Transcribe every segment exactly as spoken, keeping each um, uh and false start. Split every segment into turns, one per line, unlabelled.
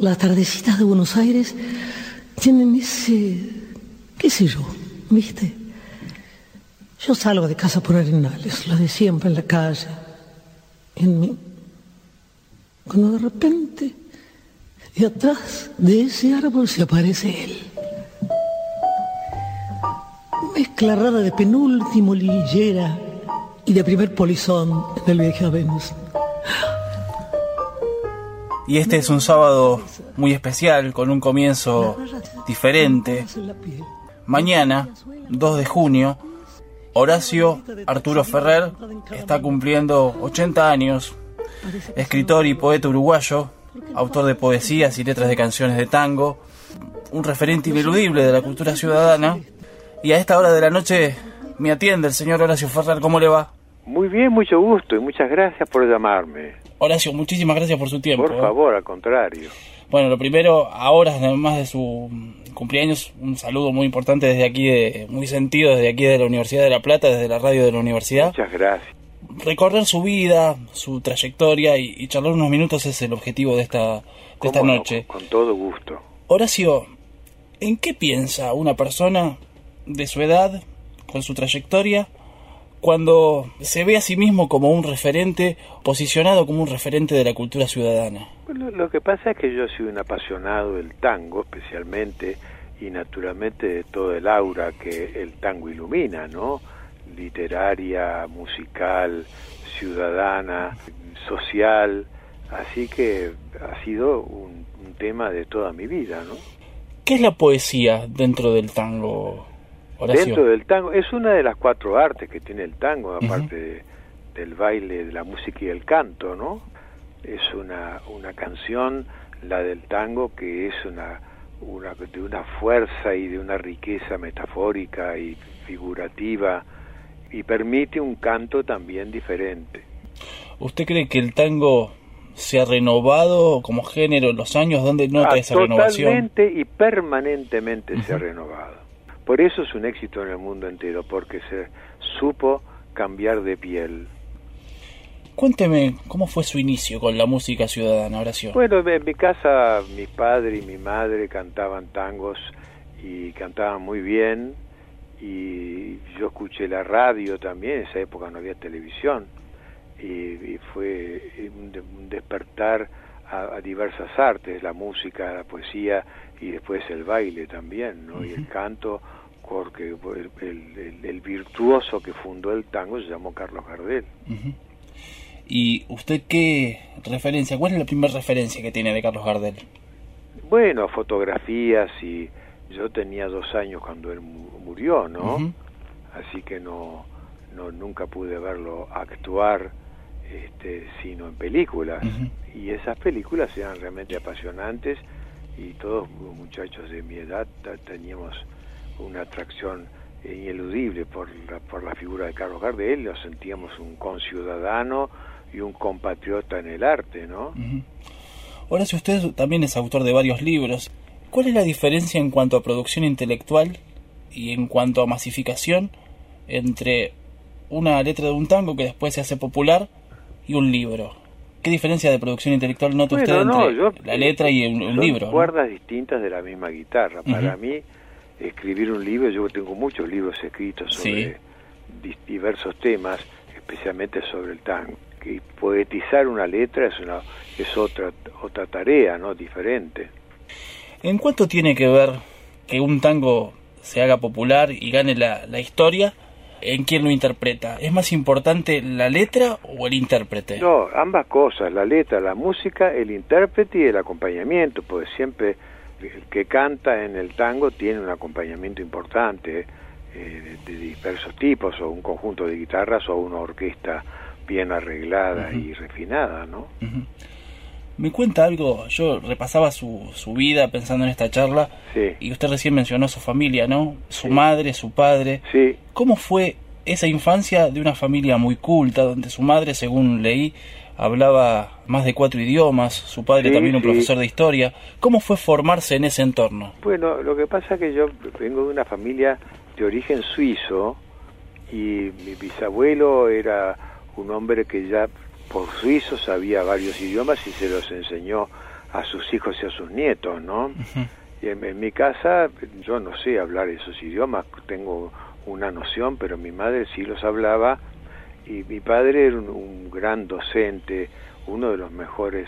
Las tardecitas de Buenos Aires tienen ese, qué sé yo, ¿viste? Yo salgo de casa por Arenales, lo de siempre en la calle, en mí. Cuando de repente, de atrás de ese árbol se aparece él. Mezcla rara de penúltimo liguillera y de primer polizón del viaje a Venus.
Y este es un sábado muy especial, con un comienzo diferente. Mañana, dos de junio, Horacio Arturo Ferrer está cumpliendo ochenta años, escritor y poeta uruguayo, autor de poesías y letras de canciones de tango, un referente ineludible de la cultura ciudadana. Y a esta hora de la noche me atiende el señor Horacio Ferrer. ¿Cómo le va?
Muy bien, mucho gusto y muchas gracias por llamarme.
Horacio, muchísimas gracias por su tiempo.
Por favor, al contrario.
Bueno, lo primero, a horas además de su cumpleaños, un saludo muy importante desde aquí, de, muy sentido desde aquí de la Universidad de La Plata, desde la radio de la universidad.
Muchas gracias.
Recorrer su vida, su trayectoria y, y charlar unos minutos es el objetivo de esta, de esta noche.
No, con todo gusto.
Horacio, ¿en qué piensa una persona de su edad, con su trayectoria, cuando se ve a sí mismo como un referente, posicionado como un referente de la cultura ciudadana?
Bueno, lo que pasa es que yo soy un apasionado del tango, especialmente, y naturalmente de todo el aura que el tango ilumina, ¿no? Literaria, musical, ciudadana, social, así que ha sido un, un tema de toda mi vida, ¿no?
¿Qué es la poesía dentro del tango, Horacio?
Dentro del tango, es una de las cuatro artes que tiene el tango, aparte uh-huh. de, del baile, de la música y el canto, ¿no? Es una, una canción, la del tango, que es una, una de una fuerza y de una riqueza metafórica y figurativa, y permite un canto también diferente.
¿Usted cree que el tango se ha renovado como género en los años? ¿Dónde nota ah, esa renovación?
Totalmente y permanentemente uh-huh. se ha renovado. Por eso es un éxito en el mundo entero, porque se supo cambiar de piel.
Cuénteme, ¿cómo fue su inicio con la música ciudadana, Horacio?
Bueno, en mi casa mi padre y mi madre cantaban tangos y cantaban muy bien, y yo escuché la radio también. En esa época no había televisión, y, y fue un, de, un despertar a, a diversas artes, la música, la poesía y después el baile también, ¿no? Uh-huh. Y el canto, porque el, el, el, el virtuoso que fundó el tango se llamó Carlos Gardel.
Uh-huh. ¿Y usted qué referencia, cuál es la primera referencia que tiene de Carlos Gardel?
Bueno, fotografías, y yo tenía dos años cuando él murió, ¿no? Uh-huh. Así que no, no nunca pude verlo actuar, este, sino en películas. Uh-huh. Y esas películas eran realmente apasionantes, y todos los muchachos de mi edad teníamos una atracción ineludible por la, por la figura de Carlos Gardel. Nos sentíamos un conciudadano y un compatriota en el arte, ¿no?
Uh-huh. Ahora, si usted también es autor de varios libros, ¿cuál es la diferencia en cuanto a producción intelectual y en cuanto a masificación entre una letra de un tango que después se hace popular y un libro? ¿Qué diferencia de producción intelectual nota
bueno,
usted
no,
entre
yo,
la letra y un, un
son
libro?
Son cuerdas ¿no? distintas de la misma guitarra. Uh-huh. Para mí, escribir un libro, yo tengo muchos libros escritos sobre sí. diversos temas, especialmente sobre el tango. Que poetizar una letra es una es otra otra tarea, ¿no? Diferente.
¿En cuánto tiene que ver que un tango se haga popular y gane la, la historia? ¿En quién lo interpreta? ¿Es más importante la letra o el intérprete?
No, ambas cosas, la letra, la música, el intérprete y el acompañamiento, porque siempre el que canta en el tango tiene un acompañamiento importante, eh, de, de diversos tipos, o un conjunto de guitarras o una orquesta bien arreglada uh-huh. y refinada, ¿no?
Uh-huh. Me cuenta algo, yo repasaba su, su vida pensando en esta charla,
sí.
y usted recién mencionó su familia, ¿no? Su
sí.
madre, su padre.
Sí.
¿Cómo fue esa infancia de una familia muy culta, donde su madre, según leí, hablaba más de cuatro idiomas, su padre sí, también un sí. profesor de historia? ¿Cómo fue formarse en ese entorno?
Bueno, lo que pasa es que yo vengo de una familia de origen suizo, y mi bisabuelo era un hombre que ya por suizo sabía varios idiomas y se los enseñó a sus hijos y a sus nietos, ¿no?
Uh-huh.
Y en, en mi casa yo no sé hablar esos idiomas, tengo una noción, pero mi madre sí los hablaba, y mi padre era un, un gran docente, uno de los mejores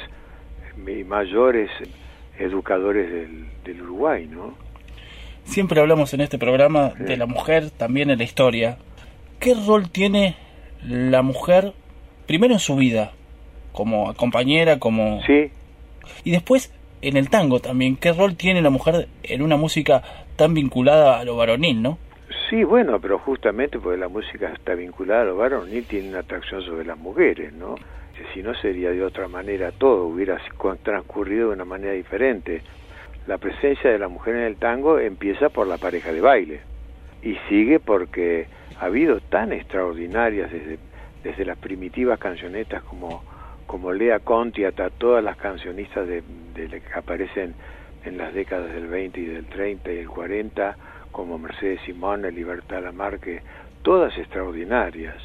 y mayores educadores del, del Uruguay, ¿no?
Siempre hablamos en este programa sí. de la mujer, también en la historia. ¿Qué rol tiene la mujer, primero en su vida, como compañera, como...
Sí.
Y después en el tango también, ¿qué rol tiene la mujer en una música tan vinculada a lo varonil, no?
Sí, bueno, pero justamente porque la música está vinculada a lo varonil, tiene una atracción sobre las mujeres, ¿no? Si no, sería de otra manera todo, hubiera transcurrido de una manera diferente. La presencia de la mujer en el tango empieza por la pareja de baile, y sigue porque ha habido tan extraordinarias desde, desde las primitivas cancionetas como, como Lea Conti hasta todas las cancionistas de, de, de que aparecen en las décadas del veinte y del treinta y el cuarenta, como Mercedes Simone, Libertad Lamarque, todas extraordinarias.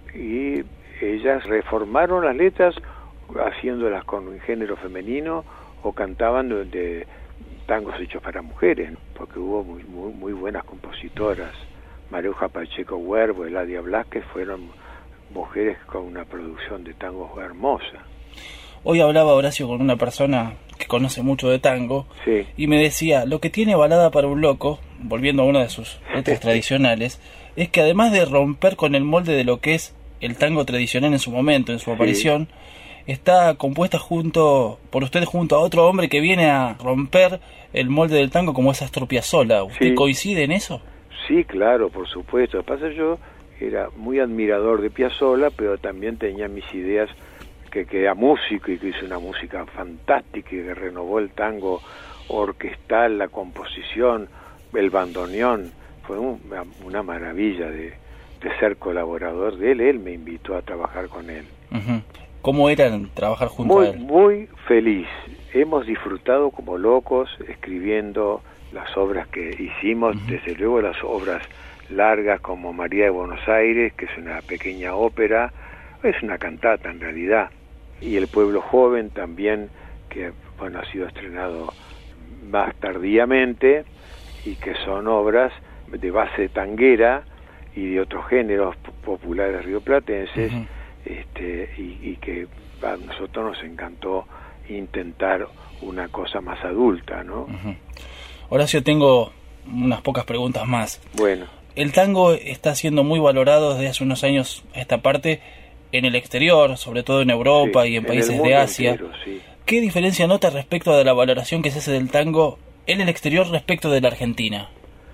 Y ellas reformaron las letras haciéndolas con un género femenino o cantaban de, de tangos hechos para mujeres, porque hubo muy, muy, muy buenas compositoras. Maruja Pacheco Huervo, Eladia Blasquez fueron mujeres con una producción de tangos hermosa.
Hoy hablaba Horacio con una persona que conoce mucho de tango,
sí.
y me decía, lo que tiene Balada para un loco, volviendo a una de sus letras tradicionales, es que además de romper con el molde de lo que es el tango tradicional en su momento, en su aparición, sí. está compuesta junto por usted junto a otro hombre que viene a romper el molde del tango, como es Astor Piazzolla. ¿Usted sí. coincide en eso?
Sí, claro, por supuesto. Lo que pasa es que yo era muy admirador de Piazzolla, pero también tenía mis ideas que, que era músico y que hizo una música fantástica y que renovó el tango orquestal, la composición, el bandoneón. Fue un, una maravilla de, de ser colaborador de él. Él me invitó a trabajar con él.
Uh-huh. ¿Cómo era trabajar junto
muy,
a él?
Muy feliz. Hemos disfrutado como locos escribiendo las obras que hicimos, uh-huh. desde luego las obras largas como María de Buenos Aires, que es una pequeña ópera, es una cantata en realidad, y El Pueblo Joven también, que bueno, ha sido estrenado más tardíamente, y que son obras de base tanguera y de otros géneros populares rioplatenses, uh-huh. este, y, y que a nosotros nos encantó intentar una cosa más adulta, ¿no?
Uh-huh. Horacio, tengo unas pocas preguntas más.
Bueno.
El tango está siendo muy valorado desde hace unos años a esta parte en el exterior, sobre todo en Europa sí, y en, en países de Asia.
Entero, sí.
¿Qué diferencia nota respecto de la valoración que se hace del tango en el exterior respecto de la Argentina?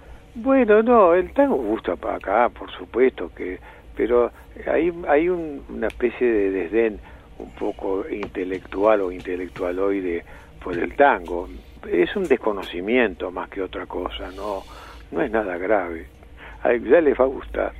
Bueno, no, el tango gusta para acá, por supuesto, que, pero hay, hay un, una especie de desdén un poco intelectual o intelectualoide por el tango. Es un desconocimiento más que otra cosa, no, no es nada grave. A ya les va a gustar.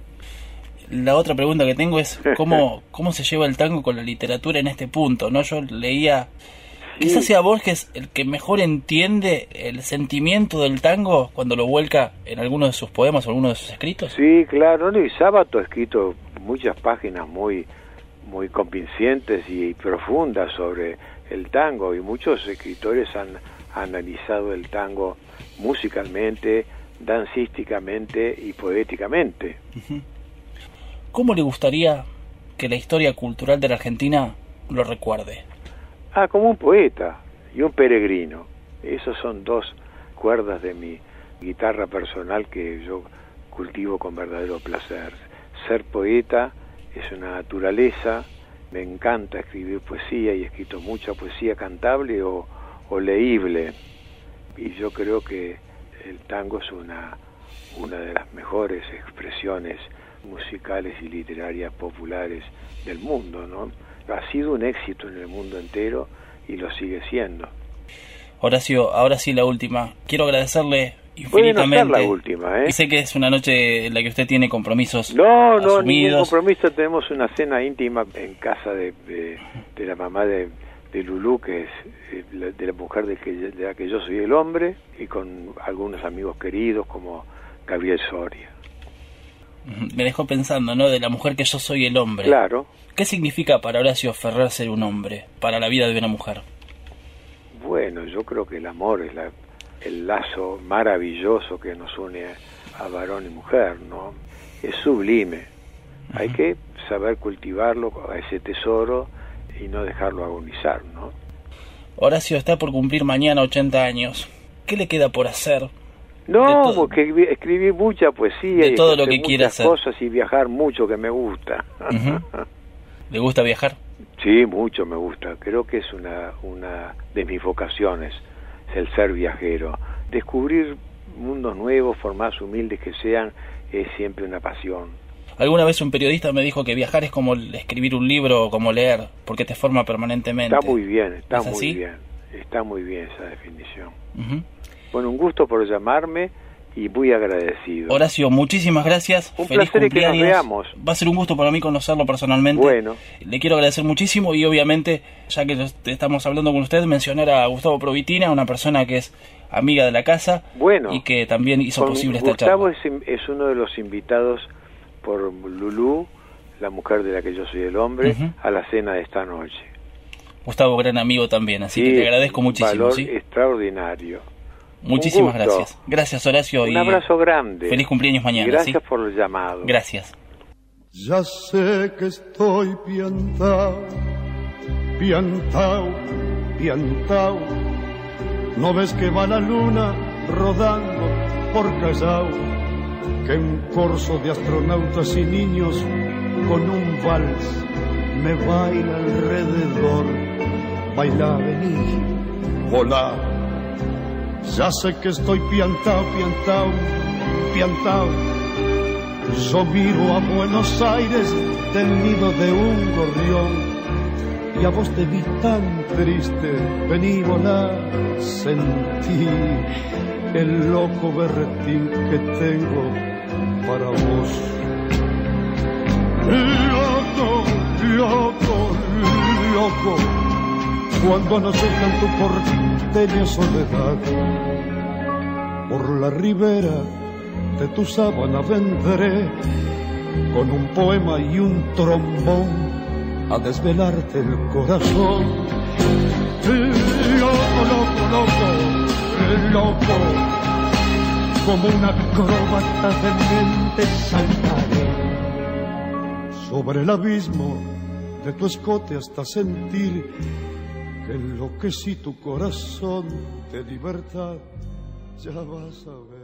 La otra pregunta que tengo es cómo cómo se lleva el tango con la literatura en este punto, ¿no? Yo leía, sí. quizás sea Borges el que mejor entiende el sentimiento del tango cuando lo vuelca en alguno de sus poemas o alguno de sus escritos.
Sí, claro, ¿no? Y Sábato ha escrito muchas páginas muy muy convincentes y profundas sobre el tango, y muchos escritores han analizado el tango musicalmente, dancísticamente y poéticamente.
Uh-huh. ¿Cómo le gustaría que la historia cultural de la Argentina lo recuerde?
Ah, como un poeta y un peregrino. Esos son dos cuerdas de mi guitarra personal que yo cultivo con verdadero placer. Ser poeta es una naturaleza, me encanta escribir poesía y he escrito mucha poesía cantable o, o leíble, y yo creo que el tango es una, una de las mejores expresiones musicales y literarias populares del mundo, ¿no? Ha sido un éxito en el mundo entero y lo sigue siendo.
Horacio, ahora sí la última. Quiero agradecerle infinitamente.
Puede no ser la última, ¿eh?
Y sé que es una noche en la que usted tiene compromisos
No, no,
asumidos.
Ningún compromiso. Tenemos una cena íntima en casa de, de, de la mamá de, de Lulú, que es de la mujer de, que, de la que yo soy el hombre, y con algunos amigos queridos como Gabriel Soria.
Me dejó pensando, ¿no? De la mujer que yo soy el hombre.
Claro.
¿Qué significa para Horacio Ferrer ser un hombre, para la vida de una mujer?
Bueno, yo creo que el amor es la, el lazo maravilloso que nos une a, a varón y mujer, ¿no? Es sublime. Uh-huh. Hay que saber cultivarlo, a ese tesoro, y no dejarlo agonizar, ¿no?
Horacio está por cumplir mañana ochenta años. ¿Qué le queda por hacer?
No, to- porque escribí mucha poesía
de
y
todo lo que quiere hacer,
cosas, y viajar mucho, que me gusta.
Uh-huh. ¿Le gusta viajar?
Sí, mucho me gusta. Creo que es una una de mis vocaciones, es el ser viajero. Descubrir mundos nuevos, por más humildes que sean, es siempre una pasión.
Alguna vez un periodista me dijo que viajar es como escribir un libro o como leer, porque te forma permanentemente.
Está muy bien, está
¿Es
muy
así?
bien. Está muy bien esa definición.
Uh-huh.
Bueno, un gusto por llamarme y muy agradecido.
Horacio, muchísimas gracias.
Un
Feliz
placer
cumpleaños.
que nos veamos.
Va a ser un gusto para mí conocerlo personalmente.
Bueno.
Le quiero agradecer muchísimo y obviamente, ya que estamos hablando con usted, mencionar a Gustavo Provitina, una persona que es amiga de la casa,
bueno,
y que también hizo posible esta
Gustavo
charla.
Gustavo es, es uno de los invitados por Lulú, la mujer de la que yo soy el hombre, uh-huh, a la cena de esta noche.
Gustavo, gran amigo también, así
sí,
que te agradezco muchísimo.
Valor
¿sí?
extraordinario.
Muchísimas gracias. Gracias, Horacio.
Un
y
abrazo grande.
Feliz cumpleaños mañana.
Gracias
¿sí?
por el llamado.
Gracias.
Ya sé que estoy piantao, piantao, piantao. ¿No ves que va la luna rodando por Callao? Que un corso de astronautas y niños con un vals me baila alrededor. Baila, vení, volá. Ya sé que estoy piantao, piantao, piantao. Yo miro a Buenos Aires del nido de un gorrión, y a vos te vi tan triste. Vení, volá, sentí el loco berretín que tengo para vos. Loco, loco, loco, cuando no secan tu porteña soledad. Por la ribera de tu sábana vendré con un poema y un trombón a desvelarte el corazón. Loco, loco, loco, loco, como una acróbata de mente saltaré sobre el abismo de tu escote hasta sentir que enloquecí tu corazón de libertad. Ya vas a ver.